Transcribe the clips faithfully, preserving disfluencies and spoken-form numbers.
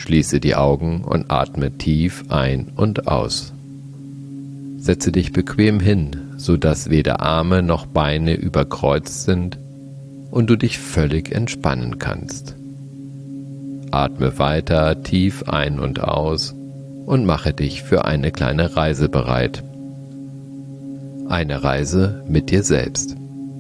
Schließe die Augen und atme tief ein und aus. Setze dich bequem hin, sodass weder Arme noch Beine überkreuzt sind und du dich völlig entspannen kannst. Atme weiter tief ein und aus und mache dich für eine kleine Reise bereit. Eine Reise mit dir selbst.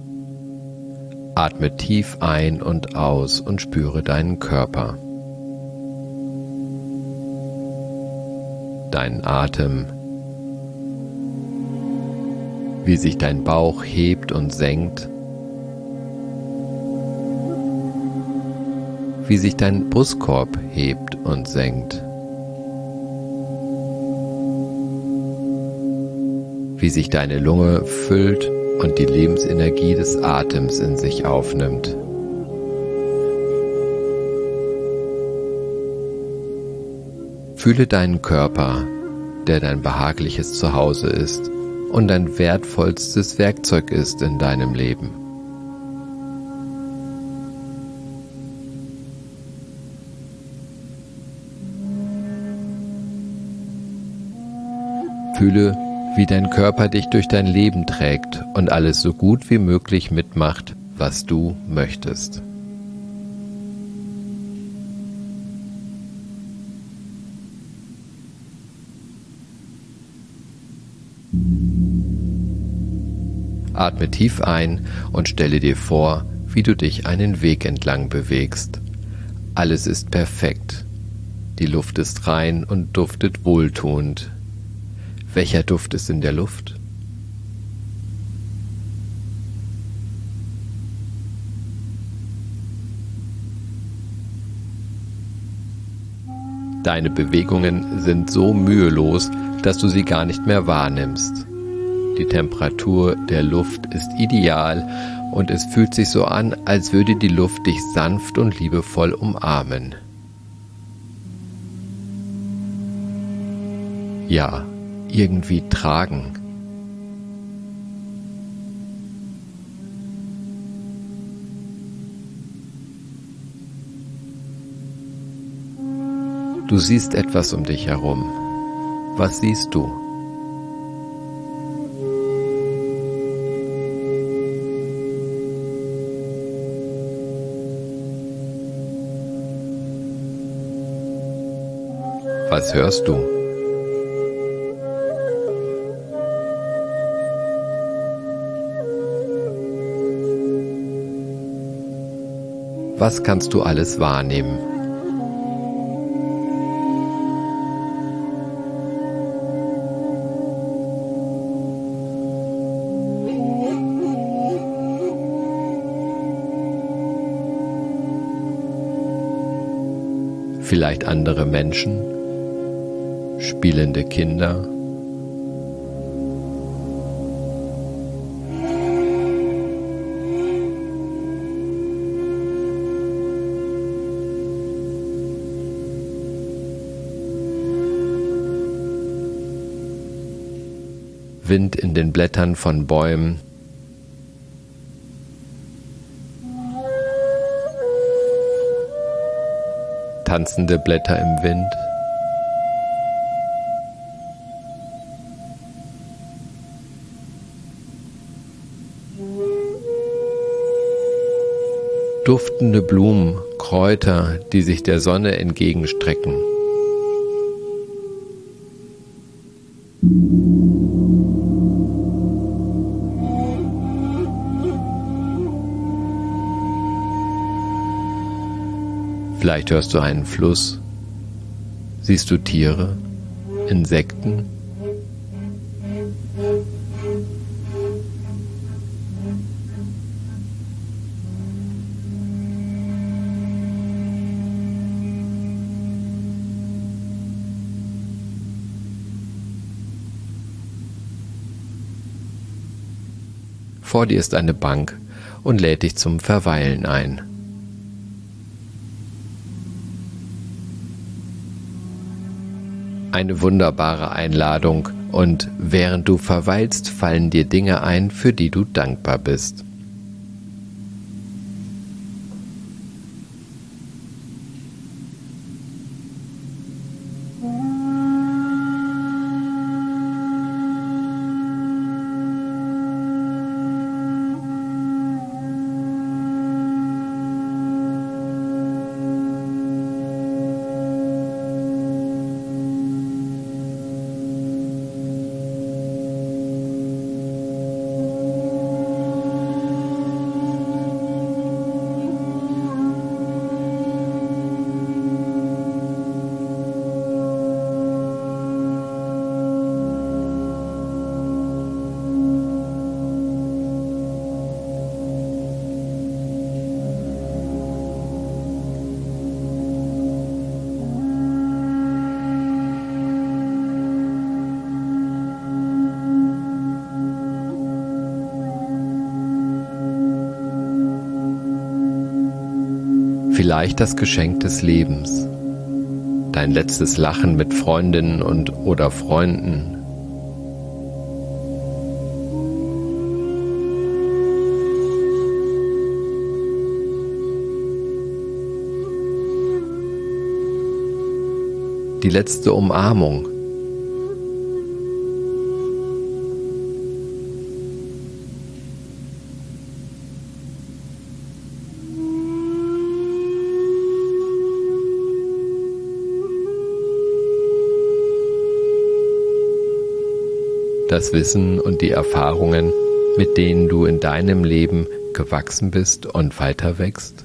Atme tief ein und aus und spüre deinen Körper. Deinen Atem, wie sich dein Bauch hebt und senkt, wie sich dein Brustkorb hebt und senkt, wie sich deine Lunge füllt und die Lebensenergie des Atems in sich aufnimmt. Fühle deinen Körper, der dein behagliches Zuhause ist und dein wertvollstes Werkzeug ist in deinem Leben. Fühle, wie dein Körper dich durch dein Leben trägt und alles so gut wie möglich mitmacht, was du möchtest. Atme tief ein und stelle dir vor, wie du dich einen Weg entlang bewegst. Alles ist perfekt. Die Luft ist rein und duftet wohltuend. Welcher Duft ist in der Luft? Deine Bewegungen sind so mühelos, dass du sie gar nicht mehr wahrnimmst. Die Temperatur der Luft ist ideal und es fühlt sich so an, als würde die Luft dich sanft und liebevoll umarmen. Ja, irgendwie tragen. Du siehst etwas um dich herum. Was siehst du? Was hörst du? Was kannst du alles wahrnehmen? Vielleicht andere Menschen, spielende Kinder, Wind in den Blättern von Bäumen, tanzende Blätter im Wind, duftende Blumen, Kräuter, die sich der Sonne entgegenstrecken. Vielleicht hörst du einen Fluss, siehst du Tiere, Insekten. Vor dir ist eine Bank und lädt dich zum Verweilen ein. Eine wunderbare Einladung und während du verweilst, fallen dir Dinge ein, für die du dankbar bist. vielleicht das Geschenk des Lebens, dein letztes Lachen mit Freundinnen und oder Freunden. Die letzte Umarmung. Das Wissen und die Erfahrungen, mit denen du in deinem Leben gewachsen bist und weiter wächst.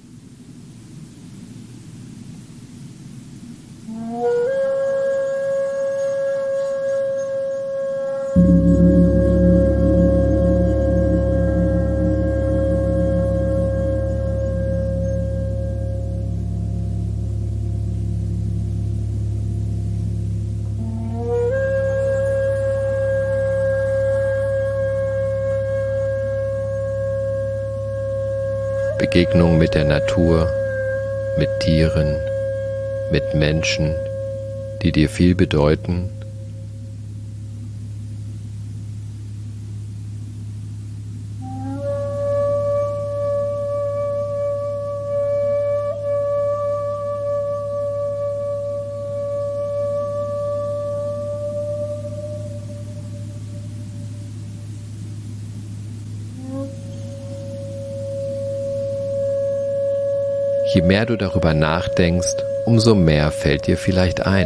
Begegnung mit der Natur, mit Tieren, mit Menschen, die dir viel bedeuten. Je mehr du darüber nachdenkst, umso mehr fällt dir vielleicht ein.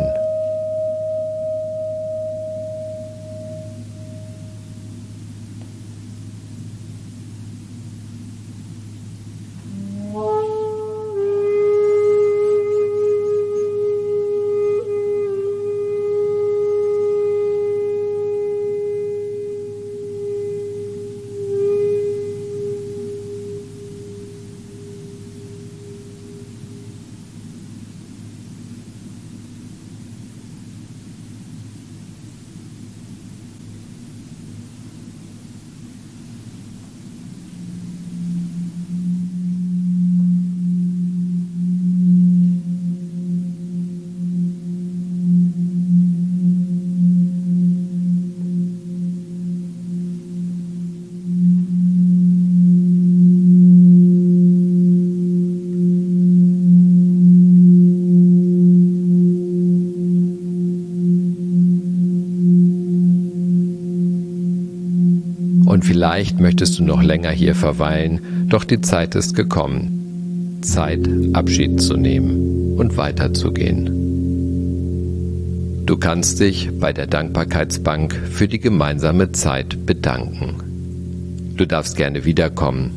Und vielleicht möchtest du noch länger hier verweilen, doch die Zeit ist gekommen. Zeit, Abschied zu nehmen und weiterzugehen. Du kannst dich bei der Dankbarkeitsbank für die gemeinsame Zeit bedanken. Du darfst gerne wiederkommen.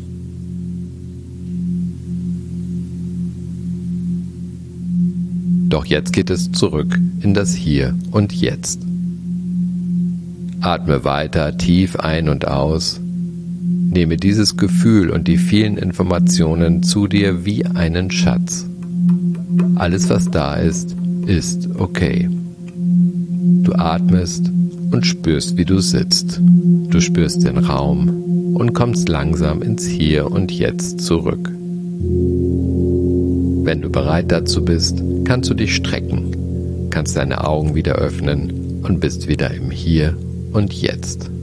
Doch jetzt geht es zurück in das Hier und Jetzt. Atme weiter tief ein und aus. Nehme dieses Gefühl und die vielen Informationen zu dir wie einen Schatz. Alles, was da ist, ist okay. Du atmest und spürst, wie du sitzt. Du spürst den Raum und kommst langsam ins Hier und Jetzt zurück. Wenn du bereit dazu bist, kannst du dich strecken, kannst deine Augen wieder öffnen und bist wieder im Hier und Jetzt.